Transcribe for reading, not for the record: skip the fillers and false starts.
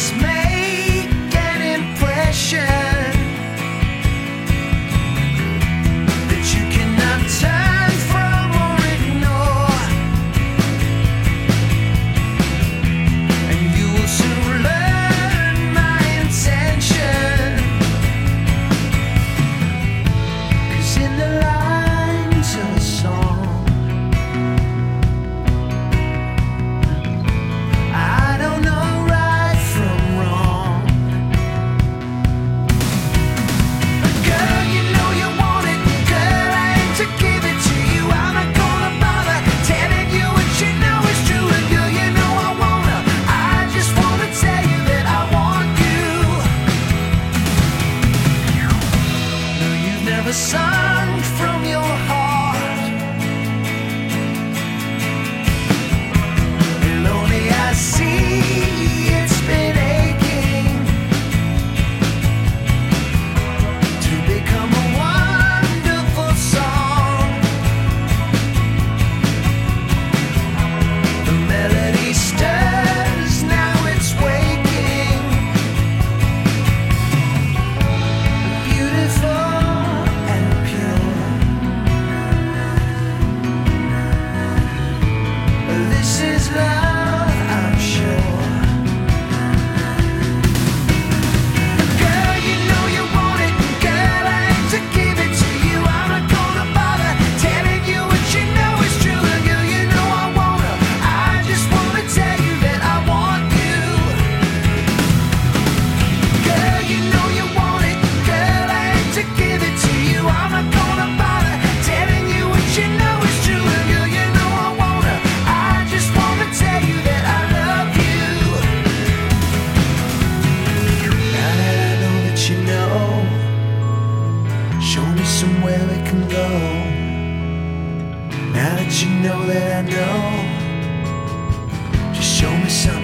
must make an impression that you cannot turn from or ignore, and you will soon learn my intention. 'Cause in the lines of a song, I don't know right from wrong. Girl, you know you want it. Girl, I aim to give it to you. I'm not gonna bother telling you what you know is true. And girl, you know I wanna. I just wanna tell you that I want you. No, you've never sung from your heart, and only I see it's been aching to become a wonderful song. The melody stirs, now it's waking. Beautiful and pure. This is love, I'm sure. Girl, you know you want it. Girl, I aim to give it to you. I'm not gonna bother telling you what you know is true. And girl, you know I wanna. I just wanna tell you that I want you. Girl, you know you want it. Girl, I aim to give it to you. I'm not gonna bother telling you what you know is true. And girl, you know I wanna. I just wanna tell you that I love you. Now that I know that you know, show me somewhere we can go. Now that you know that I know, just show me something.